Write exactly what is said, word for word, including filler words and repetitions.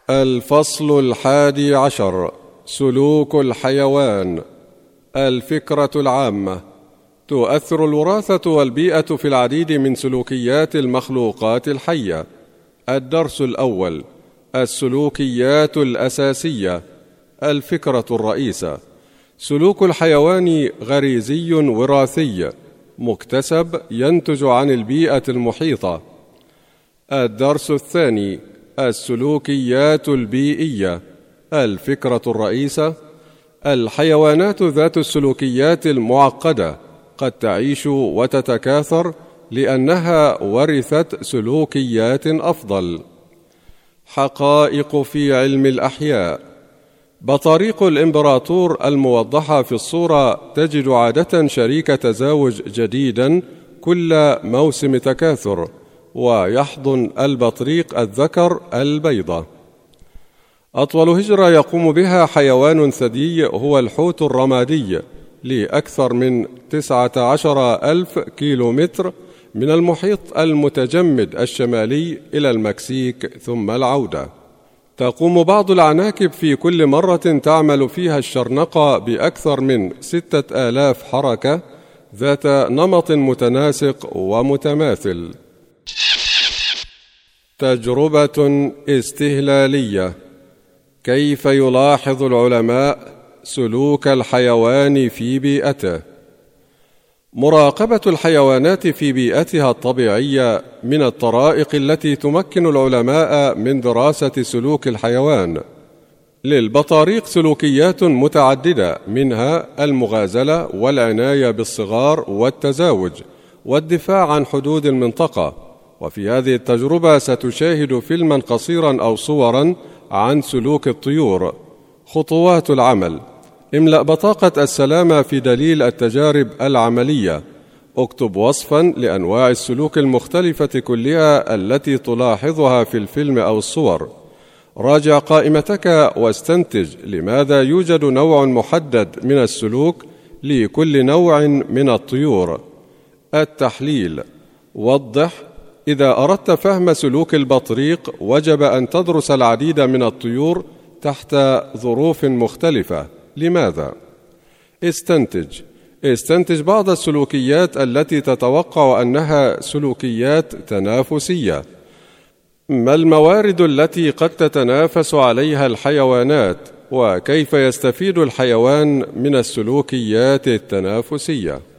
الفصل الحادي عشر: سلوك الحيوان. الفكرة العامة: تؤثر الوراثة والبيئة في العديد من سلوكيات المخلوقات الحية. الدرس الأول: السلوكيات الأساسية. الفكرة الرئيسة: سلوك الحيوان غريزي وراثي مكتسب ينتج عن البيئة المحيطة. الدرس الثاني: السلوكيات البيئية. الفكرة الرئيسة: الحيوانات ذات السلوكيات المعقدة قد تعيش وتتكاثر لأنها ورثت سلوكيات أفضل. حقائق في علم الأحياء: بطاريق الإمبراطور الموضحة في الصورة تجد عادة شريك تزاوج جديدا كل موسم تكاثر، ويحضن البطريق الذكر البيضة. أطول هجرة يقوم بها حيوان ثدي هو الحوت الرمادي لأكثر من تسعة عشر ألف كيلومتر من المحيط المتجمد الشمالي إلى المكسيك ثم العودة. تقوم بعض العناكب في كل مرة تعمل فيها الشرنقة بأكثر من ستة آلاف حركة ذات نمط متناسق ومتماثل. تجربة استهلالية: كيف يلاحظ العلماء سلوك الحيوان في بيئته؟ مراقبة الحيوانات في بيئتها الطبيعية من الطرائق التي تمكن العلماء من دراسة سلوك الحيوان. للبطاريق سلوكيات متعددة، منها المغازلة والعناية بالصغار والتزاوج والدفاع عن حدود المنطقة. وفي هذه التجربة ستشاهد فيلما قصيرا أو صورا عن سلوك الطيور. خطوات العمل: املأ بطاقة السلامة في دليل التجارب العملية. اكتب وصفا لأنواع السلوك المختلفة كلها التي تلاحظها في الفيلم أو الصور. راجع قائمتك واستنتج لماذا يوجد نوع محدد من السلوك لكل نوع من الطيور. التحليل: وضح: إذا أردت فهم سلوك البطريق وجب أن تدرس العديد من الطيور تحت ظروف مختلفة. لماذا؟ استنتج: استنتج بعض السلوكيات التي تتوقع أنها سلوكيات تنافسية. ما الموارد التي قد تتنافس عليها الحيوانات؟ وكيف يستفيد الحيوان من السلوكيات التنافسية؟